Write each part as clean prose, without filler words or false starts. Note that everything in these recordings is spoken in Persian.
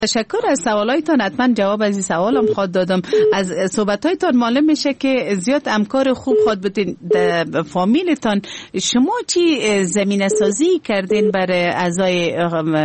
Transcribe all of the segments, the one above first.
تشکر از سوالایتان. حتما جواب از این سوالم خواهد دادم. از صحبتایتان معلوم میشه که زیاد همکار خوب خواهد بودین در فامیلتان. شما چی زمینه سازی کردین برای اعضای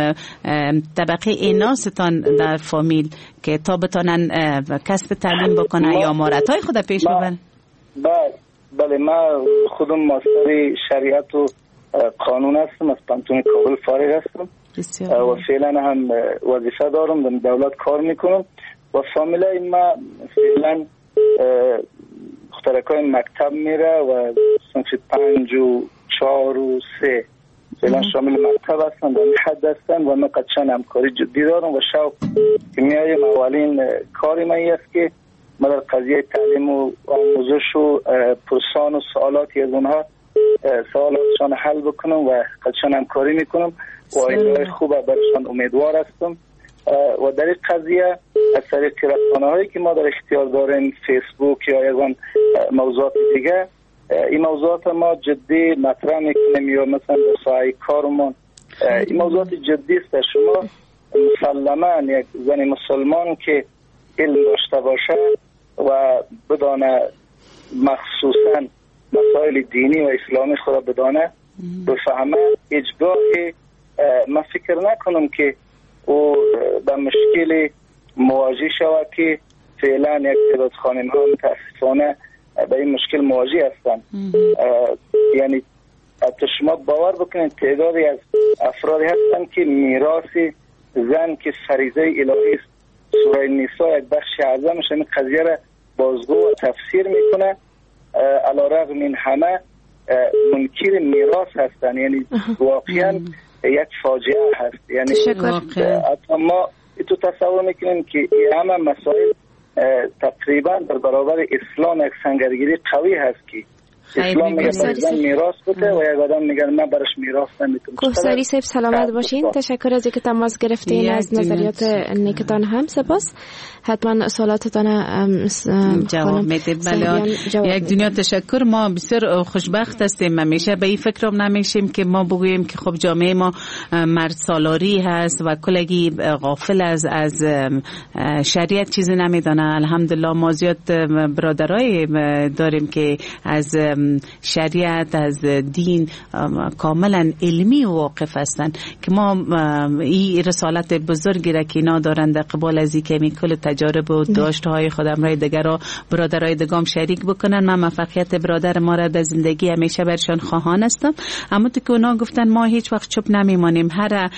طبقه ایناستان در فامیل که تا بتانن کسب تعلیم بکنن یا مهارت‌های خود پیش ببرن؟ بله، من خودم ماستر شریعت و قانون هستم، از پانتون کابل فارغ هستم و فعلا هم وظیفه دارم، در دولت کار میکنم و فامیلای ما فعلا مخترکای مکتب میره و صنف 5 و 4 و 3 فعلا شامل مکتب هستن و حد هستن و من قدشان همکاری جدی دارم و شوق که میایم. اولین کاری من است که من در قضیه تعلیم و آموزش و پرسان و سوالاتی از اونها سوالاتشان حل بکنم و قدشان همکاری میکنم و ایده خوب برشان امیدوار هستم. و در این قضیه از طریق رسانه هایی که ما در اختیار داریم، فیسبوک یا یکان موضوعات دیگه، این موضوعات ما جدی مطرح میکنیم یا مثلا در ساحه کارمون این موضوعات جدی است. شما مسلما یک زن مسلمان که علم داشته باشه و بدانه مخصوصا مسائل دینی و اسلامی خود بدانه بفهمه، اجباری من فکر نکنم که او به مشکل مواجه شود که فعلا یک تعداد خانم ها متاسفانه به این مشکل مواجه هستند. یعنی حتی شما باور بکنید تعدادی از افرادی هستند که میراث زن که فریضه الهی است، سوره نساء یک بخش اعظمش این قضیه را بازگو و تفسیر میکنه. علیرغم من همه منکر میراث هستند، یعنی واقعا یک فاجعه هست. یعنی ما تو تصور میکنیم که این همه مسائل تقریبا در برابر اسلام یک سنگرگیری قوی هست که اسلام میگه زن میراث بده و یک آدم میگه من برش میراث نمیتونم. کوهساری صاحب سلامت باشین. تشکر از اینکه تماس گرفتین، از نظریات نیکتان هم سپاس. حتما سوالاتتان جواب میدید. بله، یک دنیا تشکر. ما بسیار خوشبخت هستیم، همیشه به این فکرم نمیشیم که ما بگوییم که خب جامعه ما مرد سالاری هست و کلگی غافل از شریعت چیزی نمیدانه. الحمدلله ما زیاد برادرای داریم که از شریعت، از دین کاملا علمی واقف هستند که ما این رسالت بزرگی را که اینا دارند در قبال از اینکه کل تجارب و داشته‌های خودم رای دیگر برادرای دگام شریک بکنن. من موفقیت برادر ما را در زندگی همیشه برشان خواهان هستم. اما تو که اونا گفتن ما هیچ وقت چوب نمیمانیم.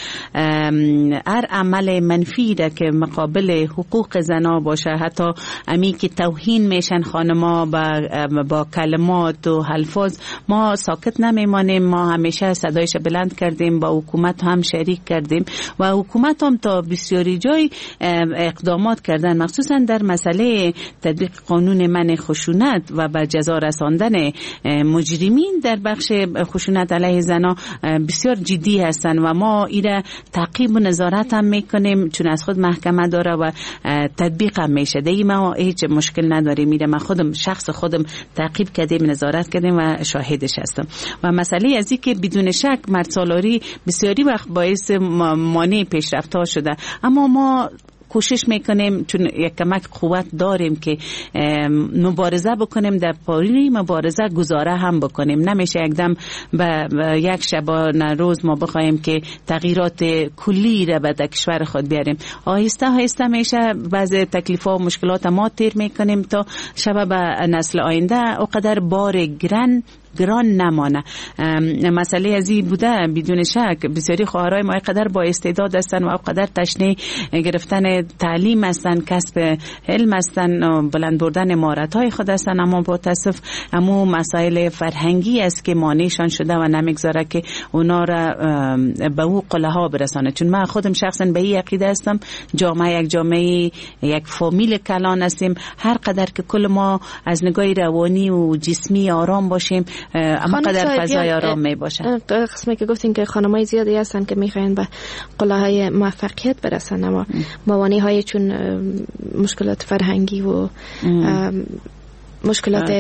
هر عمل منفی را که مقابل حقوق زنا باشه، حتی امی که توهین میشن خانما با کلمات و الفاظ، ما ساکت نمیمانیم. ما همیشه صدایش بلند کردیم، با حکومت هم شریک کردیم و حکومت هم تا بسیاری جای اقدامات کردن، مخصوصا در مسئله تطبیق قانون منع خشونت و به جزا رساندن مجرمین در بخش خشونت علیه زنان بسیار جدی هستند و ما ایره تعقیب و نظارت هم میکنیم، چون از خود محکمه داره و تطبیق هم میشه. دیگه ما هیچ مشکل نداریم. میره من خودم شخص خودم تعقیب کردیم، نظارت کردیم و شاهدش هستم. و مسئله از این که بدون شک مرد سالاری بسیاری وقت باعث مانع پیشرفت‌ها شده، اما ما کوشش میکنیم چون یک کمک قوت داریم که مبارزه بکنیم، در پای مبارزه گزاره هم بکنیم. نمیشه یکدم به یک شبانه روز ما بخوایم که تغییرات کلی را به کشور خود بیاریم. آهسته آهسته میشه بعض تکلیف‌ها و مشکلات ما تیر میکنیم تا شب به نسل آینده اونقدر بار گران نمانه. مسئله ازی بوده بدون شک. بسیاری خواهرای ما قدر با استعداد هستن و قدر تشنه گرفتن تعلیم هستن، کسب علم هستن، بلند بردن مهارت‌های خود هستن، اما با تاسف همو مسائل فرهنگی است که مانعشان شده و نمیگذاره که اونا را به او قله‌ها برسانه. چون من خودم شخصا به این عقیده هستم جامعه یک جامعه یک فامیل کلان هستیم. هر قدر که کل ما از نگاه روانی و جسمی آرام باشیم، اما قدر فضای آرام می باشه. قسمی که گفتین که خانمای زیادی هستن که میخواین به قله‌های موفقیت برسن، اما موانع های چون مشکلات فرهنگی و مشکلات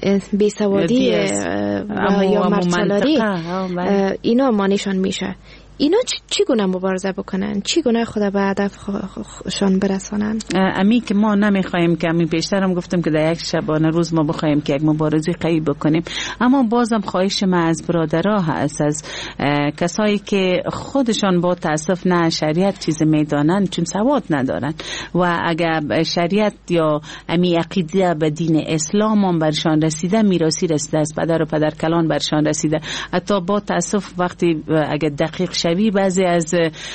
بیسوادی یا مرد سالاری اینا مانعشان میشه. اینا چی گونه مبارزه بکنن؟ چی گونه خود به هدفشان برسانن؟ امی که ما نمیخوایم که امی بیشترم گفتم که در یک شبانه روز ما بخوایم که یک مبارزه قوی بکنیم، اما بازم خواهش ما از برادرها هست، از کسایی که خودشان با تاسف نه شریعت چیز میدانن چون سواد ندارن و اگر شریعت یا امی عقیده به دین اسلام هم برشان رسیده، میراثی رسیده است، پدر و پدر کلان برشان رسیده. حتی با تاسف وقتی اگر دقیق شوی بعضی از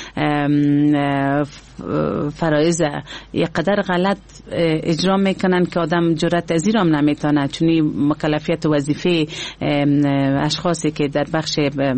فرایض یک قدر غلط اجرا میکنن که آدم جرأت پذیر هم نمیتونه، چون مکلفیت وظیفه اشخاصی که در بخش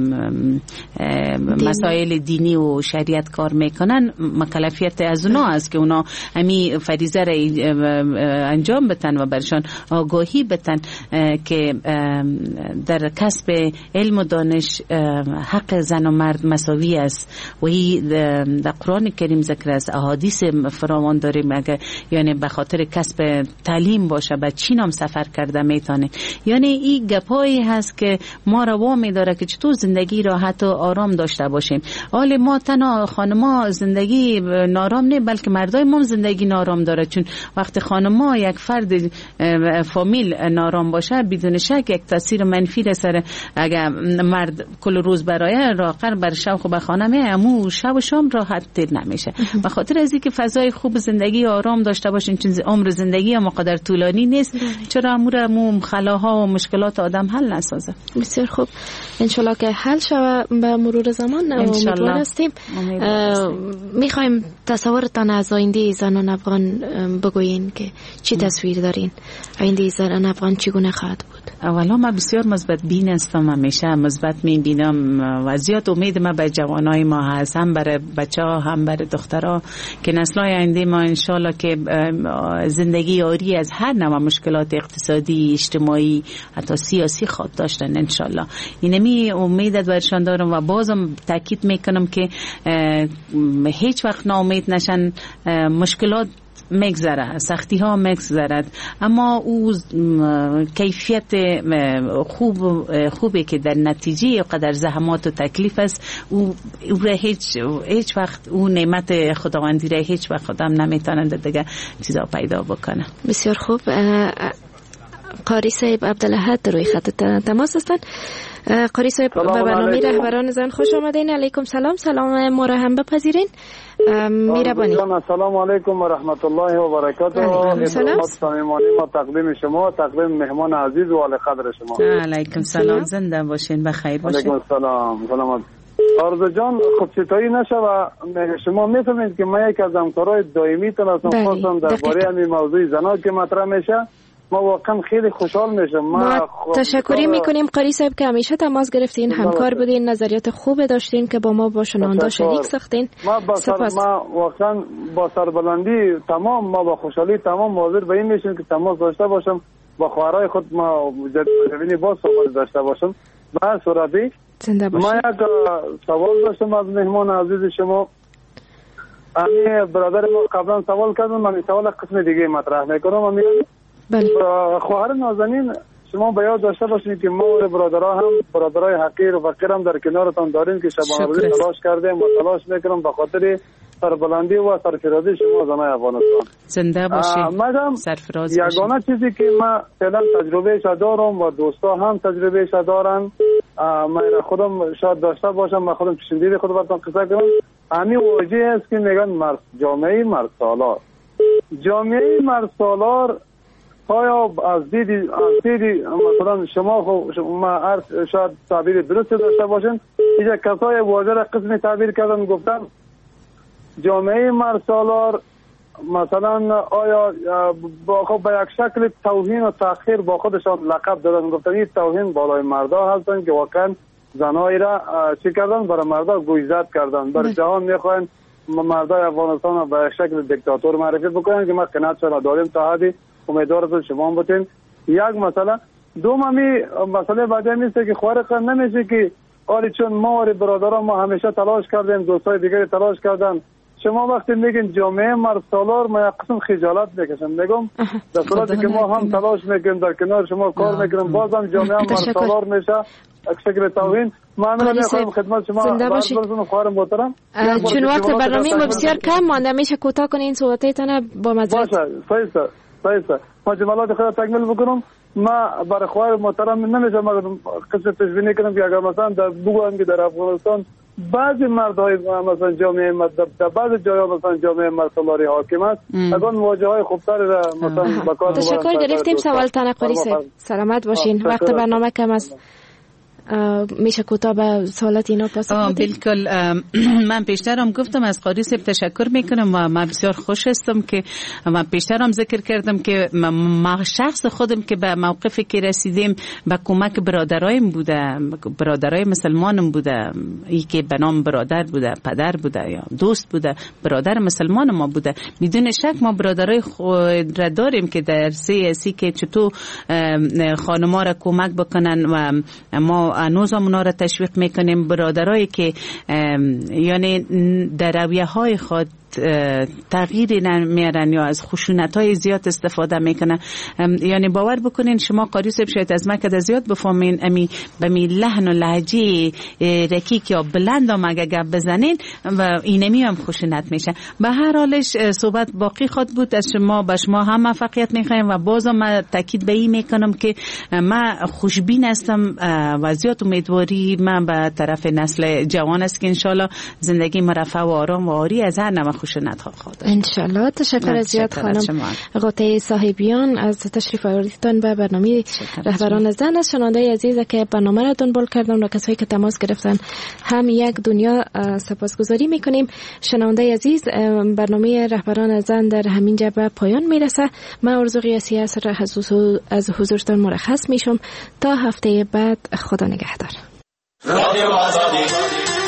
مسائل دینی و شریعت کار میکنن مکلفیت از اونا است که اونا همی فریضه را انجام بتن و برشان آگاهی بتن که در کسب علم و دانش حق زن و مرد مساوی است و این در قرآن کریم ذکر است، احادیث فراوان داریم. اگر یعنی به خاطر کسب تعلیم باشه به چین هم سفر کرده میتونه، یعنی این گپایی هست که ما را وامی داره که چطور زندگی راحت و آرام داشته باشیم. حال ما تنها خانما زندگی نارام نه بلکه مردای ما زندگی نارام داره، چون وقتی خانما یک فرد فامیل نارام باشه بدون شک یک تاثیر منفی سر اگر مرد کل روز برای راقر بر شوق به خانه میامو شب و شام راحت تر نمیشه. به خاطر از اینکه فضای خوب زندگی آرام داشته باشین، چون عمر زندگی هم قدر طولانی نیست، چرا امور خلاها و مشکلات آدم حل نسازه. بسیار خوب، انشالله که حل شوه به مرور زمان. امیدوار هستیم. میخوایم تصورتان از آینده زنان افغان بگوین که چی تصویر دارین؟ آینده زنان افغان چگونه خواهد بود؟ اولا من بسیار مثبت بین هستم، همیشه مثبت میبینم و زیاد امید ما به جوانای ما هست، هم برای بچه‌ها هم برای دخترها، که نسل‌های آینده ما انشالله که زندگی آری از هر نوع مشکلات اقتصادی، اجتماعی، حتی سیاسی خود داشتن انشالله. اینمی امیدت برشان دارم و بازم تاکید میکنم که هیچ وقت ناامید نشن. مشکلات مگذره، سختی ها مگذرد، اما او کیفیت خوبه که در نتیجه قدر زحمات و تکلیف است، او هیچ وقت او نعمت خداوندی را هیچ وقت خودم نمیتونند دیگه چیزا پیدا بکنه. بسیار خوب. قاری صاحب عبدالحد روی خط تماس هستند. قاری صاحب به برنامه رهبران زن خوش آمدین. علیکم سلام. سلام ما را هم بپذیرین. میربانی. السلام علیکم و رحمت الله و برکاته. سلام. صمیمانه ما تقدیم شما، تقدیم مهمان عزیز و علی قدر شما. علیکم سلام. زنده باشین، بخیر باشین. علیکم السلام. سلامت. آرزو جان خودشیفتگی نشه و شما میفهمید که من یک از همکارای دائمی تون هستم، خاصا درباره همین موضوع زنا که مطرح میشه ما واقعا خیلی خوشحال میشم. ما تشکری میکنیم قاری صاحب که همیشه تماس گرفتین، همکار بودین، نظریات خوب داشتین که با ما با شنونده شریک ساختین. ما واقعا با سربلندی تمام، ما با خوشحالی تمام حاضر به این میشیم که تماس داشته باشم با خواهرای خود، ما جدیدی با صحبت داشته باشم. با صورتی ما یک سوال داشتم از مهمان عزیز شما. امی برادر ما قبلا سوال کردن، من سوال قسم دیگه مطرح میکنم. بله. خواهر نازنین، شما به یاد داشته باشید که ما و برادرای حقیر و فقیر هم در کنارتان داریم که شبانه روز تلاش کردیم و تلاش میکنم به خاطر سربلندی و سرفرازی شما زنای افغانستان. زنده باشید. سرفراز باشید. یگانه چیزی که من فعلا تجربهش دارم و دوستا هم تجربهش دارن، من خودم شاید داشته باشم، من خودم چشمدید خود براتون قصه کنم. همین واژه است که میگن جامعه مرد سالار. جامعه مرد سالار آیا از دیدی مثلا شما شاید تعبیر درست داشته باشین، اینجا کسای واژه را قسمی تعبیر کردن، گفتن جامعه مرد سالار مثلا آیا با یک شکل توهین و تأخیر با خودشان لقب دادن، گفتن این توهین بالای مردا هستن که واقعا زنایی را چی کردن، برای مردا گویزد کردن، برای جهان میخواین مردای افغانستان را به شکل دیکتاتور معرفی بکنن که ما قناعت شما داریم تا حدی. امیدوارم شما بودین. یک مسئله دومی مسئله بعدی میسته که خوارق نمیشه که آری چون ما و برادران ما همیشه تلاش کردیم، دوستای دیگری تلاش کردن. شما وقتی میگین جامعه مرد سالار، ما یک قسم خجالت میکشم، میگم در صورتی که ما هم تلاش میکنیم در کنار شما کار میکنیم، بازم جامعه مرد سالار میشه یک شکل توهین. من میخوام خدمت شما زنده باشید. خواهر محترم چون وقت برنامه ما بسیار کم مانده، میشه کوتاه کنین صحبتتون با مزرعه. باشه صحیح ما جملات خود تکمیل بکنم. ما برای خواهر محترم نمیشه ما قصه تشبیه کنم که اگر مثلا در بگویم که در افغانستان بعضی مردهای مثلا جامعه در بعضی جاها مثلا جامعه مرسالاری حاکم است، اگر مواجههای خوبتر را مثلا بکار تشکر گرفتیم. سوال تنقلی سلامت باشین. وقت برنامه کم است، میشه کوتاه به سوالات اینا پاسخ بدید؟ بالکل. من پیشترم گفتم از قاری صاحب تشکر میکنم و من بسیار خوش هستم که من پیشترم ذکر کردم که ما شخص خودم که به موقفی که رسیدیم به کمک برادرایم بوده، برادرای مسلمانم بوده، ای که به نام برادر بوده، پدر بوده یا دوست بوده، برادر مسلمان ما بوده. بدون شک ما برادرای خود را داریم که در سیاسی که چطور خانم‌ها را کمک بکنن و ما هنوز هم اونا را تشویق میکنیم. برادرایی که یعنی در رویه‌های خود تغییری نمیارن یا از خشونت‌های زیاد استفاده میکنن، یعنی باور بکنین شما قاری صاحب شاید از من که زیاد بفهمین امی به می لحن و لهجه رکیک یا بلند هم اگه گپ بزنین و اینمی هم خشونت میشه. به هر حالش صحبت باقی خود بود. از شما به شما هم موفقیت میخوایم و بازم من تاکید به این میکنم که من خوشبین هستم و زیاد امیدواری من به طرف نسل جوان است که انشالله زندگی مرفه و آرام و آری از هر نوع خشونت ها خواهد. انشالله. تشکر زیاد خانم قاطع صاحبیان از تشریف آوردیتون به برنامه رهبران زن. از شنونده عزیز که برنامه را دنبال کردن و کسایی که تماس گرفتن هم یک دنیا سپاسگزاری میکنیم. شنونده عزیز، برنامه رهبران زن در همین جا به پایان میرسه. من آرزو قیاسی از حضورتون مرخص میشم تا هفته بعد. خدا نگهدار.